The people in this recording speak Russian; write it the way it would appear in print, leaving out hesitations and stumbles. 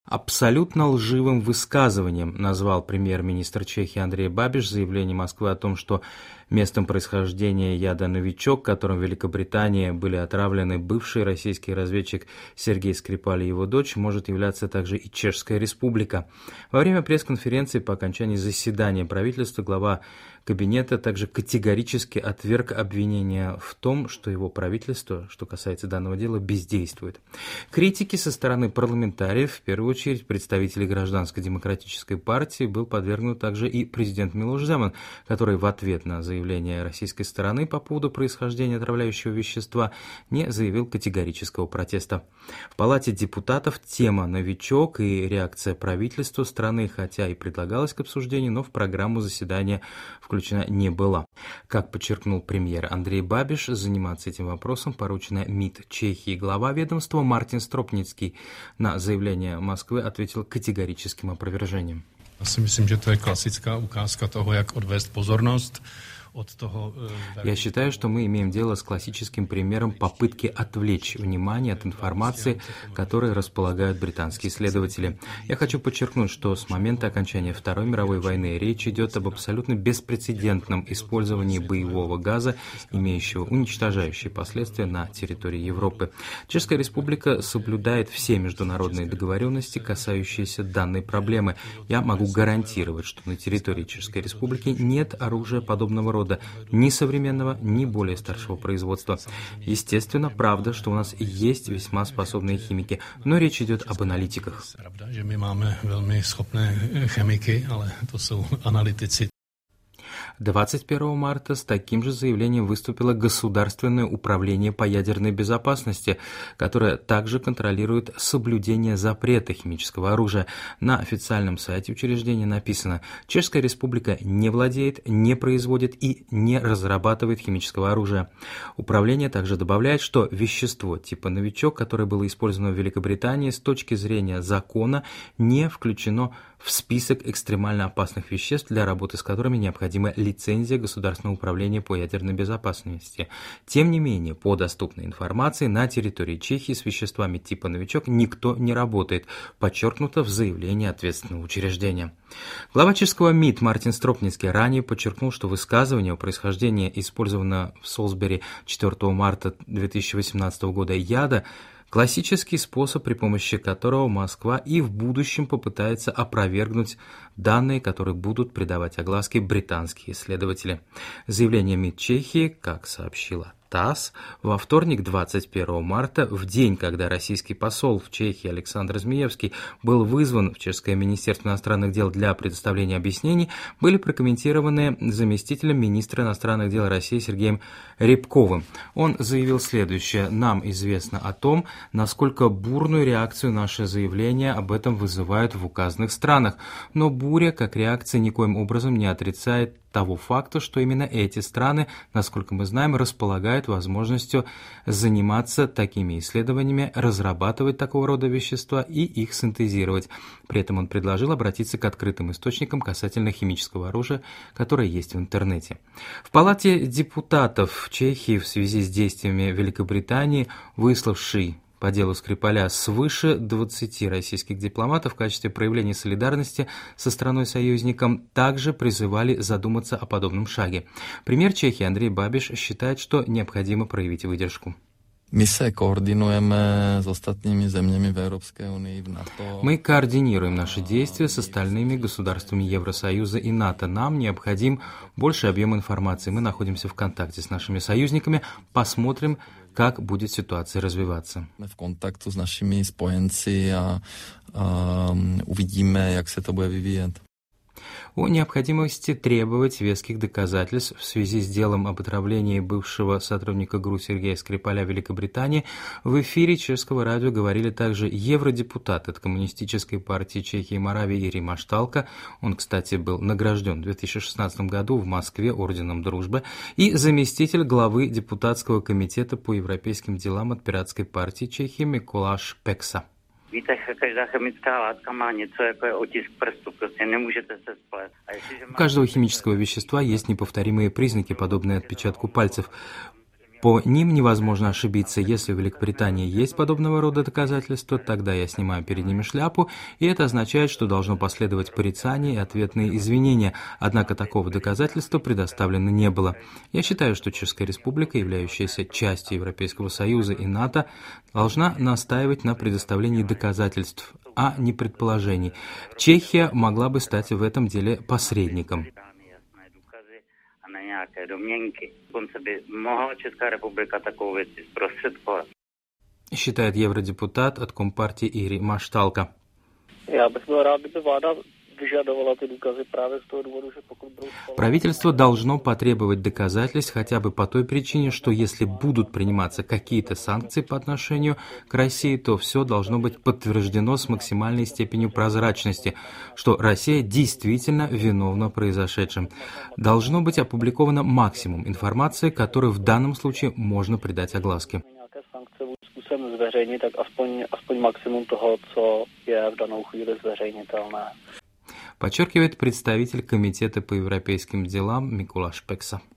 Абсолютно лживым высказыванием назвал премьер-министр Чехии Андрей Бабиш заявление Москвы о том, что местом происхождения яда «Новичок», которым в Великобритании были отравлены бывший российский разведчик Сергей Скрипаль и его дочь, может являться также и Чешская Республика. Во время пресс-конференции по окончании заседания правительства глава кабинета также категорически отверг обвинения в том, что его правительство, что касается данного дела, бездействует. Критики со стороны парламентариев, в первую очередь представителей Гражданско-демократической партии, был подвергнут также и президент Милош Земан, который в ответ на заявление российской стороны по поводу происхождения отравляющего вещества не заявил категорического протеста. В Палате депутатов тема «Новичок» и реакция правительства страны, хотя и предлагалась к обсуждению, но в программу заседания включена не была. Как подчеркнул премьер Андрей Бабиш, заниматься этим вопросом поручено МИД Чехии. Глава ведомства Мартин Стропницкий на заявление Москвы ответил категорическим опровержением. Já si myslím, že to je klasická ukázka toho, jak odvést pozornost. Я считаю, что мы имеем дело с классическим примером попытки отвлечь внимание от информации, которой располагают британские исследователи. Я хочу подчеркнуть, что с момента окончания Второй мировой войны речь идет об абсолютно беспрецедентном использовании боевого газа, имеющего уничтожающие последствия на территории Европы. Чешская Республика соблюдает все международные договоренности, касающиеся данной проблемы. Я могу гарантировать, что на территории Чешской Республики нет оружия подобного рода, ни современного, ни более старшего производства. Естественно, правда, что у нас есть весьма способные химики, но речь идет об аналитиках. 21 марта с таким же заявлением выступило Государственное управление по ядерной безопасности, которое также контролирует соблюдение запрета химического оружия. На официальном сайте учреждения написано: Чешская Республика не владеет, не производит и не разрабатывает химического оружия. Управление также добавляет, что вещество типа «Новичок», которое было использовано в Великобритании, с точки зрения закона не включено в список экстремально опасных веществ, для работы с которыми необходима лицензия Государственного управления по ядерной безопасности. Тем не менее, по доступной информации, на территории Чехии с веществами типа «Новичок» никто не работает, подчеркнуто в заявлении ответственного учреждения. Глава чешского МИД Мартин Стропницкий ранее подчеркнул, что высказывание о происхождении использованного в Солсбери 4 марта 2018 года яда классический способ, при помощи которого Москва и в будущем попытается опровергнуть данные, которые будут придавать огласке британские исследователи. Заявление МИД Чехии, как сообщила ТАСС, во вторник, 21 марта, в день, когда российский посол в Чехии Александр Змеевский был вызван в Чешское министерство иностранных дел для предоставления объяснений, были прокомментированы заместителем министра иностранных дел России Сергеем Рябковым. Он заявил следующее: «Нам известно о том, насколько бурную реакцию наши заявления об этом вызывают в указанных странах, но буря, как реакция, никоим образом не отрицает того факта, что именно эти страны, насколько мы знаем, располагают возможностью заниматься такими исследованиями, разрабатывать такого рода вещества и их синтезировать». При этом он предложил обратиться к открытым источникам касательно химического оружия, которое есть в интернете. В Палате депутатов Чехии в связи с действиями Великобритании, выславшей по делу Скрипаля свыше 20 российских дипломатов, в качестве проявления солидарности со страной-союзником также призывали задуматься о подобном шаге. Премьер Чехии Андрей Бабиш считает, что необходимо проявить выдержку. Мы координируем наши действия с остальными государствами Евросоюза и НАТО. Нам необходим больший объем информации. Мы находимся в контакте с нашими союзниками. Посмотрим, как будет ситуация развиваться. Мы в контакте с нашими споенцами и увидим, как это будет выглядеть. О необходимости требовать веских доказательств в связи с делом об отравлении бывшего сотрудника ГРУ Сергея Скрипаля в Великобритании в эфире чешского радио говорили также евродепутат от Коммунистической партии Чехии и Моравии Ирий Машталка, он, кстати, был награжден в 2016 году в Москве орденом Дружбы, и заместитель главы депутатского комитета по европейским делам от Пиратской партии Чехии Миколаш Пекса. Víte, každá chemická látka má něco jako je otisk prstu, prostě nemůžete se splet. У каждого химического вещества есть неповторимые признаки, подобные отпечатку пальцев. По ним невозможно ошибиться. Если в Великобритании есть подобного рода доказательства, тогда я снимаю перед ними шляпу, и это означает, что должно последовать порицание и ответные извинения. Однако такого доказательства предоставлено не было. Я считаю, что Чешская Республика, являющаяся частью Европейского Союза и НАТО, должна настаивать на предоставлении доказательств, а не предположений. Чехия могла бы стать в этом деле посредником. Nějaké domněnky. Dokonce by mohla Česká republika takovou věc zprostředkovat. Считает евродепутат от Компартии Игорь Машталка. Já bych byl rád, kdyby vláda vyžadovala ty důkazy právě z toho důvodu, že pokud budou... Правительство должно потребовать доказательств хотя бы по той причине, что если будут приниматься какие-то санкции по отношению к России, то все должно быть подтверждено с максимальной степенью прозрачности, что Россия действительно виновна в произошедшем. Должно быть опубликовано максимум информации, которую в данном случае можно придать огласке. Zveřejnit, tak aspoň maximum toho, co je v danou chvíli zveřejnitelné. Подчеркивает представитель Комитета по европейским делам Микулаш Пекса.